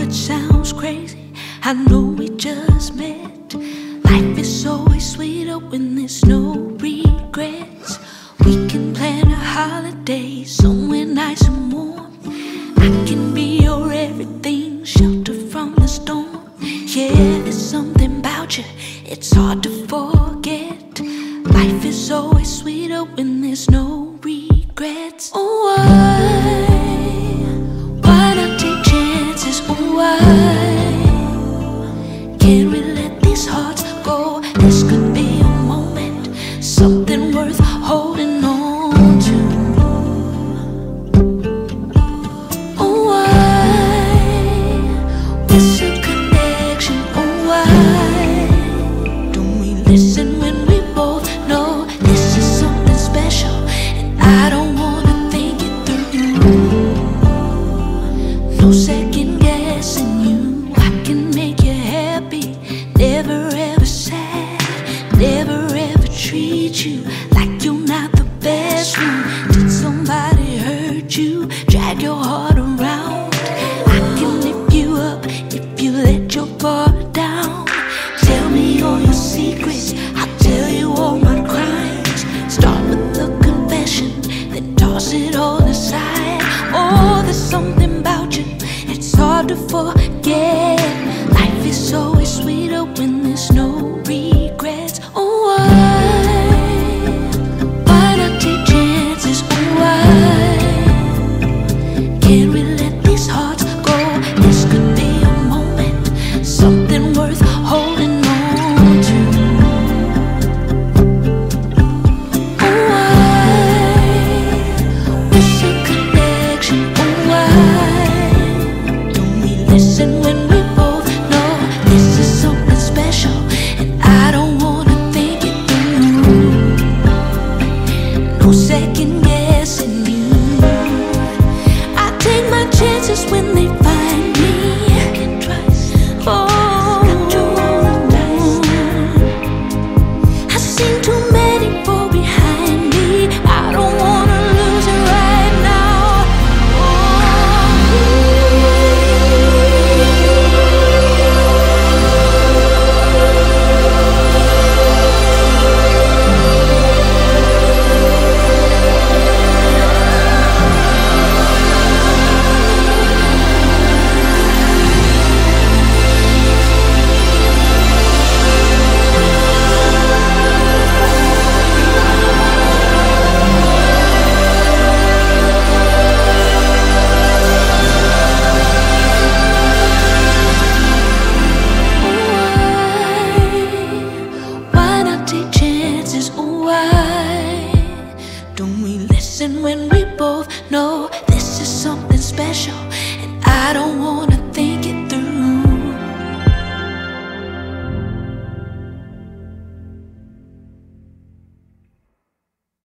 that sounds crazy. I know we just met. Life is always sweeter when there's no regrets. We can plan a holiday somewhere nice and warm. I can be your everything, shelter from the storm. Yeah, there's something about you, it's hard to forget. Life is always sweeter when there's no regrets. Oh, why not take chances? Oh, why can't we let these hearts go? This could be a moment, something worth holding on to. Oh, why miss a connection? Oh, why don't we listen when we both know this is something special, and I don't wanna think it through. No second guessing you, I can make you happy, never ever sad, never ever treat you like you're not the best one. Did somebody hurt you, drag your heart around? I can lift you up if you let your guard down. Tell me all your secrets, I'll tell you all my crimes. Start with a confession, then toss it all aside. Oh, there's something about you, it's hard to forget. Life is always sweeter when there's no regrets. Oh, why not take chances? Oh, why can't we let these hearts go? This could be a moment, something worth holding on to. Oh, why miss a connection? Oh, why don't we listen when we both know this is something special, and I don't wanna think it through. No second guessing you, I take my chances when they find me. Oh, I've seen too many fall behind me. I don't wanna lose it right now. Why not take chances? Oh, why don't we listen when we both know this is something special, and I don't wanna